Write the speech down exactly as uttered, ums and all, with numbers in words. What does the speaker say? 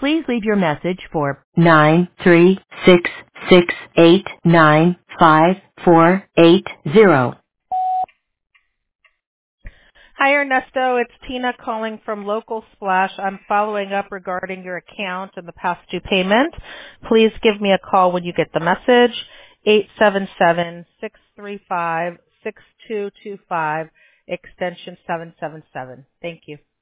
Please leave your message for nine three six six eight nine five four eight zero. Hi, Ernesto. It's Tina calling from Local Splash. I'm following up regarding your account and the past due payment. Please give me a call when you get the message, eight seven seven, six three five, six two two five, extension seven seven seven. Thank you.